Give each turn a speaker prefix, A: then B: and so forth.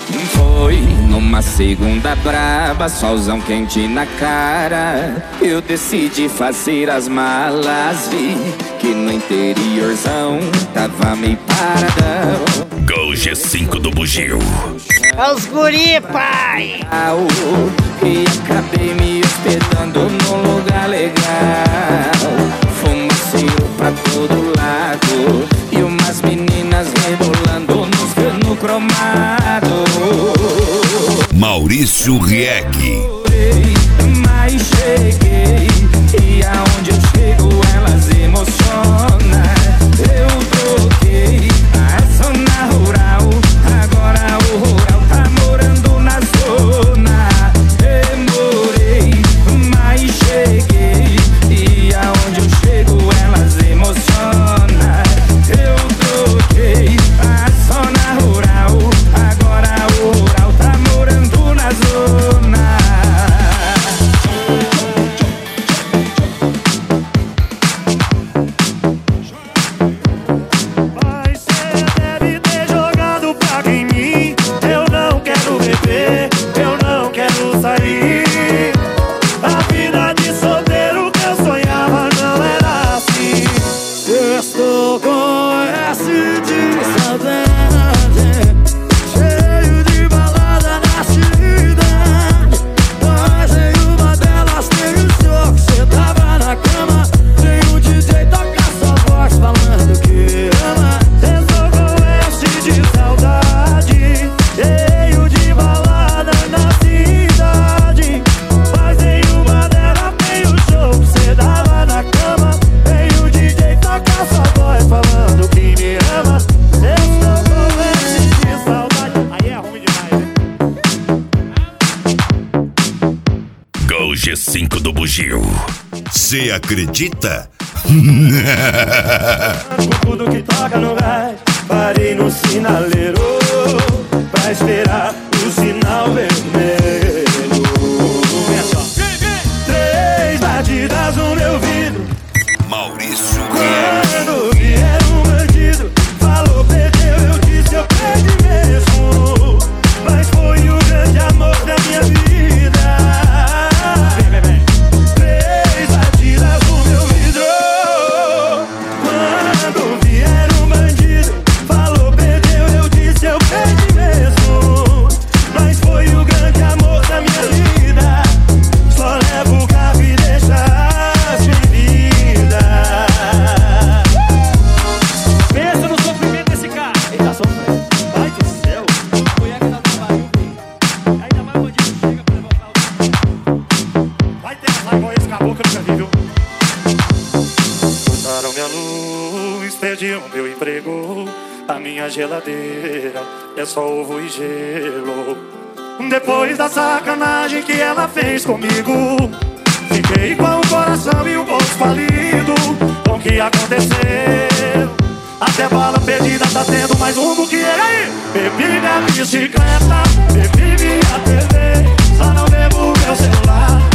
A: Foi numa segunda braba, solzão quente na cara. Eu decidi fazer as malas, vi que no interiorzão tava meio paradão.
B: Gol G5 do Bugio.
C: É os guri, pai!
A: E acabei me hospedando num lugar legal. Fumaceiro pra todo lado e umas meninas rebolando nos cano cromado.
B: Maurício Rieg.
A: Mas cheguei, e aonde eu chego elas emocionam. Eu troquei a zona rural, agora o rural tá morando na zona. Demorei, mas cheguei, e aonde eu chego elas emocionam. Eu troquei a zona rural, agora o rural tá morando na zona.
D: Mas cê deve ter jogado praga em mim. Eu não quero beber, eu não quero sair. A vida de solteiro que eu sonhava não era assim. Eu estou com S de saudade, cheio de balada na cidade. Mas em uma delas tem o show que cê tava na cama. Tem o DJ tocar sua voz falando que ama. Eu estou com S de saudade, cheio de balada na cidade. Mas em uma delas tem o show que cê tava na cama. Tem o DJ tocar sua voz falando que me ama. Eu estou com S de saudade. Aí é ruim demais, hein?
B: Gol G5 do Bugio. Cê acredita?
D: Com tudo que toca no gás, parei no sinaleiro pra esperar o sinal vermelho. Três batidas no meu vidro.
B: Maurício Rieg.
D: Quando vier um bandido, falou perdeu, eu disse eu perdi mesmo. Mas foi o grande amor da minha vida. Três batidas no meu vidro. Quando vier um bandido, falou perdeu, eu disse eu perdi mesmo. Mas foi o grande amor da minha vida. Só levo o carro e deixa as bebidas. Pensa no sofrimento desse cara. Ele tá sofrendo. Vai do céu. Mulher que dá trabalho. Ainda mais bandido chega pra levar o carro. Vai ter essa igual esse caboclo que eu nunca vi, viu? Cortaram minha luz, perdi o meu emprego. A minha geladeira é só ovo e gelo. Depois da sacanagem que ela fez comigo, fiquei com o coração e o bolso falido. Com o que aconteceu? Até bala perdida tá tendo mais um buquê. Aí, bebi minha bicicleta, bebi minha TV. Só não bebo meu celular.